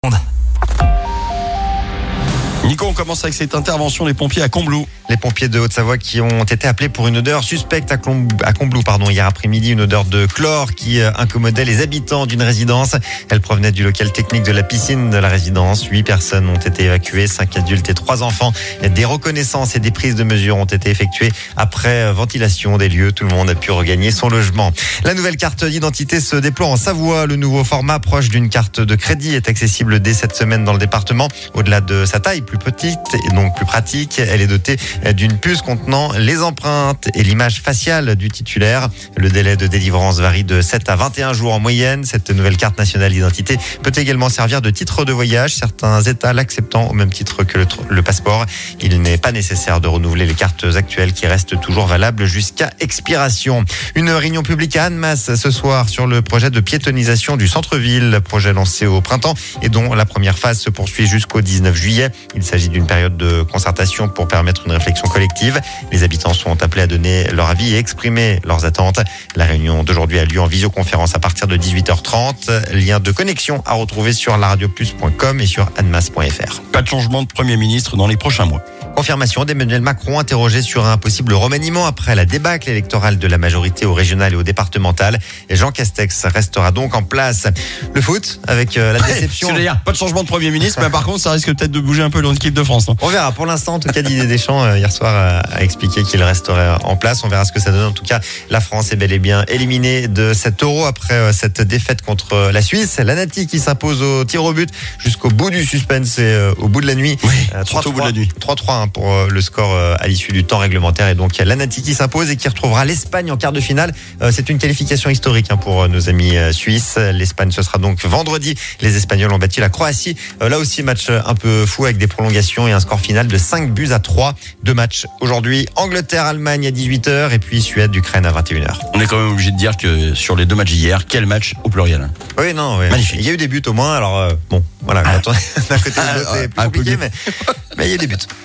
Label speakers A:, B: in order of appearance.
A: Nico, on commence avec cette intervention des pompiers à Combloux.
B: Les pompiers de Haute-Savoie qui ont été appelés pour une odeur suspecte à Combloux, hier après-midi, une odeur de chlore qui incommodait les habitants d'une résidence. Elle provenait du local technique de la piscine de la résidence. 8 personnes ont été évacuées, 5 adultes et 3 enfants. Des reconnaissances et des prises de mesures ont été effectuées après ventilation des lieux. Tout le monde a pu regagner son logement. La nouvelle carte d'identité se déploie en Savoie. Le nouveau format proche d'une carte de crédit est accessible dès cette semaine dans le département. Au-delà de sa taille plus petite et donc plus pratique, elle est dotée d'une puce contenant les empreintes et l'image faciale du titulaire. Le délai de délivrance varie de 7 à 21 jours en moyenne. Cette nouvelle carte nationale d'identité peut également servir de titre de voyage, certains États l'acceptant au même titre que le passeport. Il n'est pas nécessaire de renouveler les cartes actuelles qui restent toujours valables jusqu'à expiration. Une réunion publique à Annemasse ce soir sur le projet de piétonisation du centre-ville, projet lancé au printemps et dont la première phase se poursuit jusqu'au 19 juillet. Il s'agit d'une période de concertation pour permettre une réflexion collective. Les habitants sont appelés à donner leur avis et exprimer leurs attentes. La réunion d'aujourd'hui a lieu en visioconférence à partir de 18h30. Lien de connexion à retrouver sur laradioplus.com et sur annemasse.fr.
A: Pas de changement de Premier ministre dans les prochains mois.
B: Confirmation d'Emmanuel Macron interrogé sur un possible remaniement après la débâcle électorale de la majorité au régional et au départemental. Et Jean Castex restera donc en place. Le foot avec la déception.
A: C'est-à-dire pas de changement de Premier ministre, mais par contre ça risque peut-être de bouger un peu dans l'équipe de France.
B: On verra. Pour l'instant, en tout cas, Didier Deschamps hier soir a expliqué qu'il resterait en place. On verra ce que ça donne. En tout cas, la France est bel et bien éliminée de cet Euro après cette défaite contre la Suisse. La Nati qui s'impose au tir au but jusqu'au bout du suspense et au bout de la nuit.
A: Oui, surtout au bout de la nuit.
B: 3-3 pour le score à l'issue du temps réglementaire. Et donc, la Nati qui s'impose et qui retrouvera l'Espagne en quart de finale. C'est une qualification historique pour nos amis suisses. L'Espagne, ce sera donc vendredi. Les Espagnols ont battu la Croatie. Là aussi, match un peu fou avec des prolongations et un score final de 5-3. 2 matchs aujourd'hui. Angleterre-Allemagne à 18h et puis Suède-Ukraine à 21h.
A: On est quand même obligé de dire que sur les 2 matchs d'hier, quel match au pluriel.
B: Oui, non, oui.
A: Magnifique.
B: Il y a eu des buts au moins. Alors, bon, voilà, quand on est d'un côté de l'autre, c'est plus compliqué, mais il y a eu des buts.